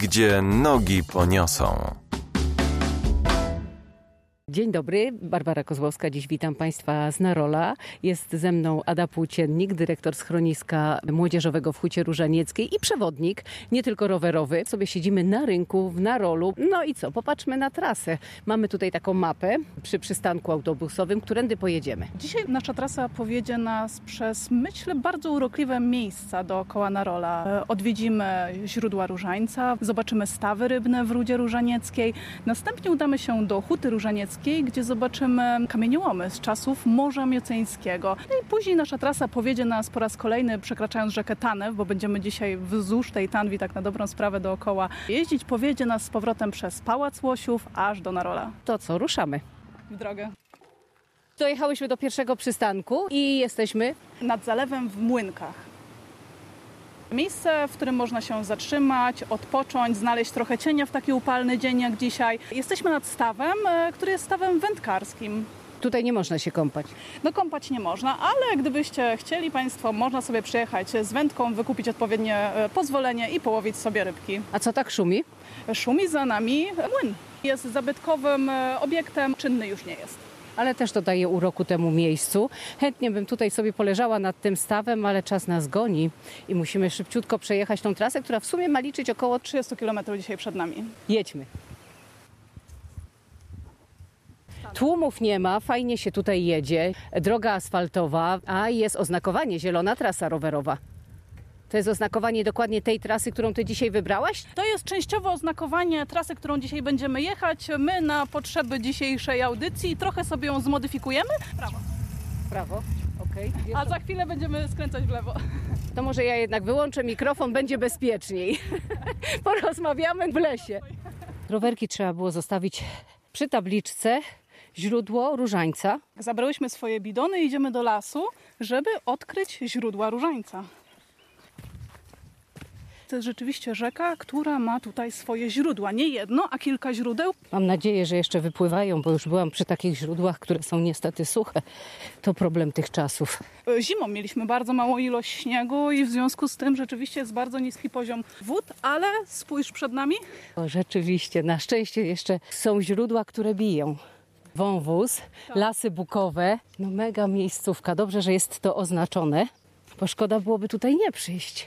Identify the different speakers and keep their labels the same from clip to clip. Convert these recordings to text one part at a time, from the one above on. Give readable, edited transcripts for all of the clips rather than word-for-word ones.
Speaker 1: gdzie nogi poniosą.
Speaker 2: Dzień dobry, Barbara Kozłowska. Dziś witam Państwa z Narola. Jest ze mną Ada Płóciennik, dyrektor schroniska młodzieżowego w Hucie Różanieckiej i przewodnik, nie tylko rowerowy. Sobie siedzimy na rynku w Narolu. No i co? Popatrzmy na trasę. Mamy tutaj taką mapę przy przystanku autobusowym. Którędy pojedziemy?
Speaker 3: Dzisiaj nasza trasa powiedzie nas przez, myślę, bardzo urokliwe miejsca dookoła Narola. Odwiedzimy źródła Różańca, zobaczymy stawy rybne w Rudzie Różanieckiej. Następnie udamy się do Huty Różanieckiej, gdzie zobaczymy kamieniołomy z czasów Morza Mioceńskiego. No i później nasza trasa powiedzie nas po raz kolejny, przekraczając rzekę Tanew, bo będziemy dzisiaj wzdłuż tej Tanwi tak na dobrą sprawę dookoła jeździć. Powiedzie nas z powrotem przez Pałac Łosiów aż do Narola.
Speaker 2: To co, ruszamy
Speaker 3: W drogę.
Speaker 2: Dojechałyśmy do pierwszego przystanku i jesteśmy
Speaker 3: Nad zalewem w Młynkach. Miejsce, w którym można się zatrzymać, odpocząć, znaleźć trochę cienia w taki upalny dzień jak dzisiaj. Jesteśmy nad stawem, który jest stawem wędkarskim.
Speaker 2: Tutaj nie można się kąpać.
Speaker 3: No kąpać nie można, ale gdybyście chcieli Państwo, można sobie przyjechać z wędką, wykupić odpowiednie pozwolenie i połowić sobie rybki.
Speaker 2: A co tak szumi?
Speaker 3: Szumi za nami młyn. Jest zabytkowym obiektem, czynny już nie jest.
Speaker 2: Ale też dodaje uroku temu miejscu. Chętnie bym tutaj sobie poleżała nad tym stawem, ale czas nas goni i musimy szybciutko przejechać tą trasę, która w sumie ma liczyć około
Speaker 3: 30 km dzisiaj przed nami.
Speaker 2: Jedźmy. Tłumów nie ma, fajnie się tutaj jedzie. Droga asfaltowa, a jest oznakowanie zielona trasa rowerowa. To jest oznakowanie dokładnie tej trasy, którą ty dzisiaj wybrałaś?
Speaker 3: To jest częściowo oznakowanie trasy, którą dzisiaj będziemy jechać. My na potrzeby dzisiejszej audycji trochę sobie ją zmodyfikujemy. Prawo.
Speaker 2: Prawo, okej.
Speaker 3: A za chwilę będziemy skręcać w lewo.
Speaker 2: To może ja jednak wyłączę mikrofon, będzie bezpieczniej. Porozmawiamy w lesie. Rowerki trzeba było zostawić przy tabliczce źródło Różańca.
Speaker 3: Zabrałyśmy swoje bidony i idziemy do lasu, żeby odkryć źródła Różańca. To jest rzeczywiście rzeka, która ma tutaj swoje źródła. Nie jedno, a kilka źródeł.
Speaker 2: Mam nadzieję, że jeszcze wypływają, bo już byłam przy takich źródłach, które są niestety suche. To problem tych czasów.
Speaker 3: Zimą mieliśmy bardzo małą ilość śniegu i w związku z tym rzeczywiście jest bardzo niski poziom wód, ale spójrz przed nami.
Speaker 2: O, rzeczywiście, na szczęście jeszcze są źródła, które biją. Wąwóz, lasy bukowe, no mega miejscówka. Dobrze, że jest to oznaczone, bo szkoda byłoby tutaj nie przyjść.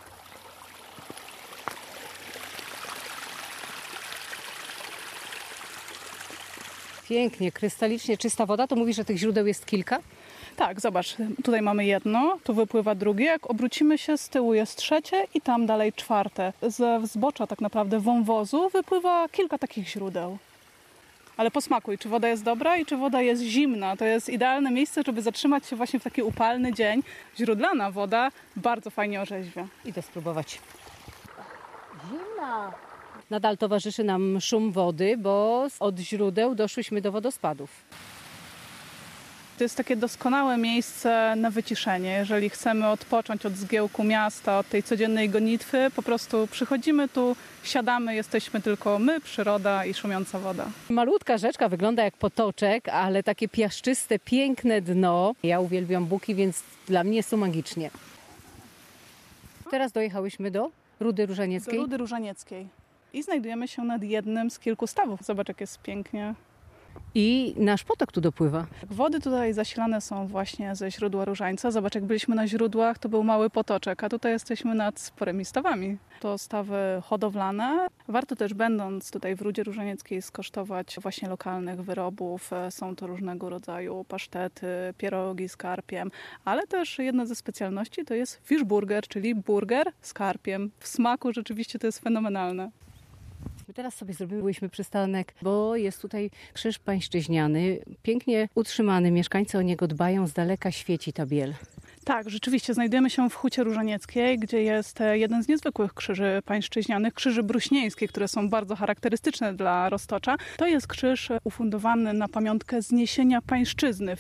Speaker 2: Pięknie, krystalicznie czysta woda. To mówisz, że tych źródeł jest kilka?
Speaker 3: Tak, zobacz, tutaj mamy jedno, tu wypływa drugie. Jak obrócimy się, z tyłu jest trzecie i tam dalej czwarte. Ze wzbocza tak naprawdę wąwozu wypływa kilka takich źródeł. Ale posmakuj, czy woda jest dobra i czy woda jest zimna. To jest idealne miejsce, żeby zatrzymać się właśnie w taki upalny dzień. Źródlana woda bardzo fajnie orzeźwia.
Speaker 2: Idę spróbować. Zimna. Nadal towarzyszy nam szum wody, bo od źródeł doszłyśmy do wodospadów.
Speaker 3: To jest takie doskonałe miejsce na wyciszenie. Jeżeli chcemy odpocząć od zgiełku miasta, od tej codziennej gonitwy, po prostu przychodzimy tu, siadamy, jesteśmy tylko my, przyroda i szumiąca woda.
Speaker 2: Malutka rzeczka wygląda jak potoczek, ale takie piaszczyste, piękne dno. Ja uwielbiam buki, więc dla mnie jest to magicznie. Teraz dojechałyśmy do Rudy Różanieckiej.
Speaker 3: Do Rudy Różanieckiej. I znajdujemy się nad jednym z kilku stawów. Zobacz, jak jest pięknie.
Speaker 2: I nasz potok tu dopływa.
Speaker 3: Wody tutaj zasilane są właśnie ze źródła Różańca. Zobacz, jak byliśmy na źródłach, to był mały potoczek, a tutaj jesteśmy nad sporymi stawami. To stawy hodowlane. Warto też, będąc tutaj w Rudzie Różanieckiej, skosztować właśnie lokalnych wyrobów. Są to różnego rodzaju pasztety, pierogi z karpiem, ale też jedna ze specjalności to jest fish burger, czyli burger z karpiem. W smaku rzeczywiście to jest fenomenalne.
Speaker 2: My teraz sobie zrobiłyśmy przystanek, bo jest tutaj krzyż pańszczyźniany, pięknie utrzymany, mieszkańcy o niego dbają, z daleka świeci ta biel.
Speaker 3: Tak, rzeczywiście znajdujemy się w Hucie Różanieckiej, gdzie jest jeden z niezwykłych krzyży pańszczyźnianych, krzyży bruśnieńskie, które są bardzo charakterystyczne dla Roztocza. To jest krzyż ufundowany na pamiątkę zniesienia pańszczyzny w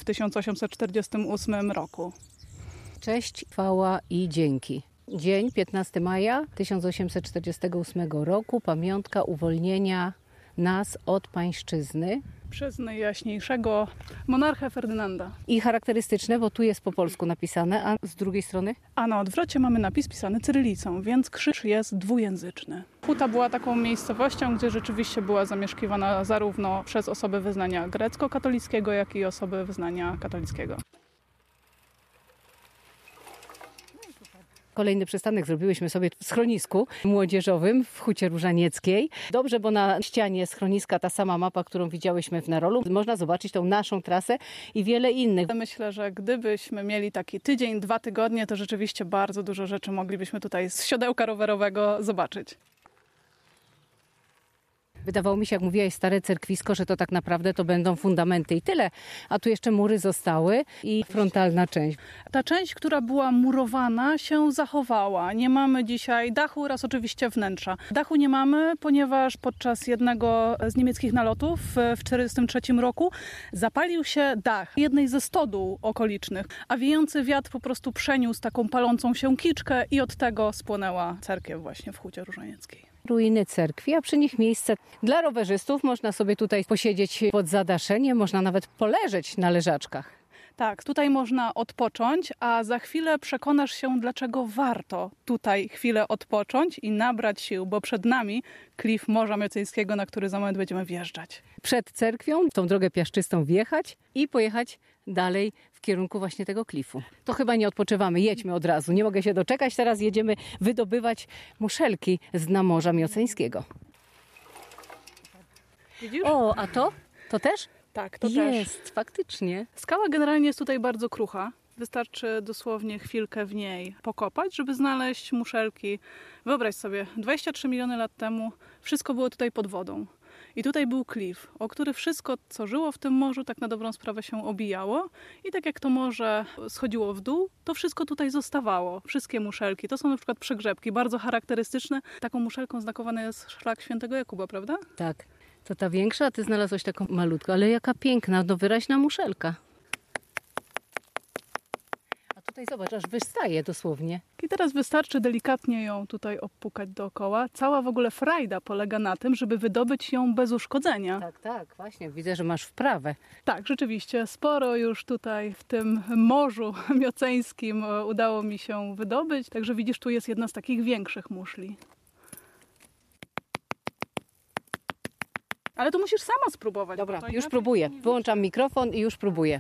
Speaker 3: 1848 roku.
Speaker 2: Cześć, chwała i dzięki. Dzień 15 maja 1848 roku, pamiątka uwolnienia nas od pańszczyzny.
Speaker 3: Przez najjaśniejszego monarchę Ferdynanda.
Speaker 2: I charakterystyczne, bo tu jest po polsku napisane, a z drugiej strony?
Speaker 3: A na odwrocie mamy napis pisany cyrylicą, więc krzyż jest dwujęzyczny. Huta była taką miejscowością, gdzie rzeczywiście była zamieszkiwana zarówno przez osoby wyznania grecko-katolickiego, jak i osoby wyznania katolickiego.
Speaker 2: Kolejny przystanek zrobiłyśmy sobie w schronisku młodzieżowym w Hucie Różanieckiej. Dobrze, bo na ścianie schroniska ta sama mapa, którą widziałyśmy w Narolu. Można zobaczyć tą naszą trasę i wiele innych.
Speaker 3: Myślę, że gdybyśmy mieli taki tydzień, 2 tygodnie, to rzeczywiście bardzo dużo rzeczy moglibyśmy tutaj z siodełka rowerowego zobaczyć.
Speaker 2: Wydawało mi się, jak mówiłaś, stare cerkwisko, że to tak naprawdę to będą fundamenty i tyle. A tu jeszcze mury zostały i frontalna część.
Speaker 3: Ta część, która była murowana, się zachowała. Nie mamy dzisiaj dachu oraz oczywiście wnętrza. Dachu nie mamy, ponieważ podczas jednego z niemieckich nalotów w 1943 roku zapalił się dach jednej ze stodół okolicznych, a wiejący wiatr po prostu przeniósł taką palącą się kiczkę i od tego spłonęła cerkiew właśnie w Hucie Różanieckiej.
Speaker 2: Ruiny cerkwi, a przy nich miejsce dla rowerzystów. Można sobie tutaj posiedzieć pod zadaszeniem, można nawet poleżeć na leżaczkach.
Speaker 3: Tak, tutaj można odpocząć, a za chwilę przekonasz się, dlaczego warto tutaj chwilę odpocząć i nabrać sił, bo przed nami klif Morza Mioceńskiego, na który za moment będziemy wjeżdżać.
Speaker 2: Przed cerkwią tą drogę piaszczystą wjechać i pojechać dalej w kierunku właśnie tego klifu. To chyba nie odpoczywamy, jedźmy od razu. Nie mogę się doczekać, teraz jedziemy wydobywać muszelki z dna Morza Mioceńskiego.
Speaker 3: Widzisz?
Speaker 2: O, a to? To też?
Speaker 3: Tak, to też.
Speaker 2: Jest, faktycznie.
Speaker 3: Skała generalnie jest tutaj bardzo krucha. Wystarczy dosłownie chwilkę w niej pokopać, żeby znaleźć muszelki. Wyobraź sobie, 23 miliony lat temu wszystko było tutaj pod wodą. I tutaj był klif, o który wszystko, co żyło w tym morzu, tak na dobrą sprawę się obijało. I tak jak to morze schodziło w dół, to wszystko tutaj zostawało. Wszystkie muszelki. To są na przykład przegrzebki, bardzo charakterystyczne. Taką muszelką znakowany jest szlak Świętego Jakuba, prawda?
Speaker 2: Tak. To ta większa, a ty znalazłeś taką malutką. Ale jaka piękna, no wyraźna muszelka. A tutaj zobacz, aż wystaje dosłownie.
Speaker 3: I teraz wystarczy delikatnie ją tutaj opukać dookoła. Cała w ogóle frajda polega na tym, żeby wydobyć ją bez uszkodzenia.
Speaker 2: Tak, właśnie. Widzę, że masz wprawę.
Speaker 3: Tak, rzeczywiście. Sporo już tutaj w tym morzu mioceńskim udało mi się wydobyć. Także widzisz, tu jest jedna z takich większych muszli. Ale to musisz sama spróbować.
Speaker 2: Dobra,
Speaker 3: to
Speaker 2: już
Speaker 3: inaczej
Speaker 2: próbuję.
Speaker 3: nie
Speaker 2: Wyłączam mikrofon i już próbuję.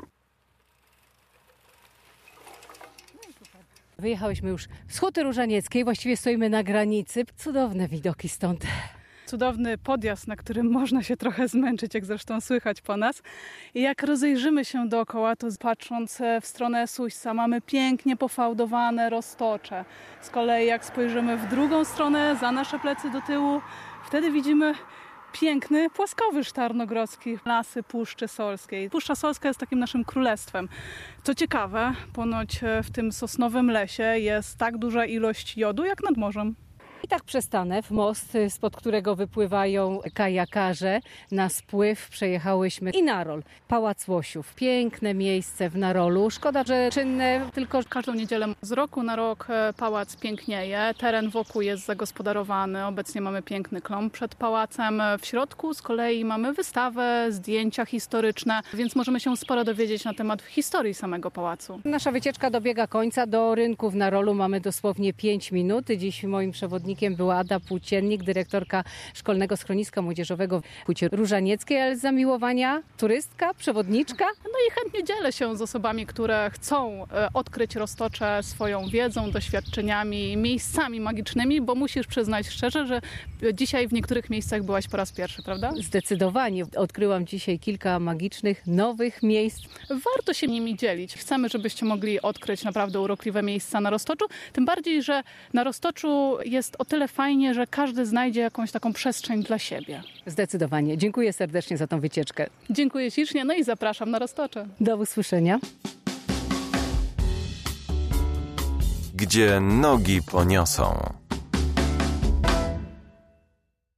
Speaker 2: Wyjechałyśmy już z Huty Różanieckiej, właściwie stoimy na granicy. Cudowne widoki stąd.
Speaker 3: Cudowny podjazd, na którym można się trochę zmęczyć, jak zresztą słychać po nas. I jak rozejrzymy się dookoła, to patrząc w stronę Suśca, mamy pięknie pofałdowane roztocze. Z kolei jak spojrzymy w drugą stronę, za nasze plecy do tyłu, wtedy widzimy piękny, płaskowyż tarnogrodzki, lasy Puszczy Solskiej. Puszcza Solska jest takim naszym królestwem. Co ciekawe, ponoć w tym sosnowym lesie jest tak duża ilość jodu jak nad morzem.
Speaker 2: I tak Przestanew, most, spod którego wypływają kajakarze. Na spływ przejechałyśmy i Narol, Pałac Łosiów. Piękne miejsce w Narolu. Szkoda, że czynne tylko...
Speaker 3: Każdą niedzielę z roku na rok pałac pięknieje. Teren wokół jest zagospodarowany. Obecnie mamy piękny klomb przed pałacem. W środku z kolei mamy wystawę, zdjęcia historyczne, więc możemy się sporo dowiedzieć na temat historii samego pałacu.
Speaker 2: Nasza wycieczka dobiega końca. Do rynku w Narolu mamy dosłownie 5 minut. Dziś moim przewodnikiem była Ada Płóciennik, dyrektorka Szkolnego Schroniska Młodzieżowego w Hucie Różanieckiej, ale z zamiłowania turystka, przewodniczka.
Speaker 3: No i chętnie dzielę się z osobami, które chcą odkryć Roztocze swoją wiedzą, doświadczeniami, miejscami magicznymi, bo musisz przyznać szczerze, że dzisiaj w niektórych miejscach byłaś po raz pierwszy, prawda?
Speaker 2: Zdecydowanie. Odkryłam dzisiaj kilka magicznych, nowych miejsc.
Speaker 3: Warto się nimi dzielić. Chcemy, żebyście mogli odkryć naprawdę urokliwe miejsca na Roztoczu. Tym bardziej, że na Roztoczu jest o tyle fajnie, że każdy znajdzie jakąś taką przestrzeń dla siebie.
Speaker 2: Zdecydowanie. Dziękuję serdecznie za tą wycieczkę.
Speaker 3: Dziękuję ślicznie, no i zapraszam na Roztocze.
Speaker 2: Do usłyszenia.
Speaker 1: Gdzie nogi poniosą.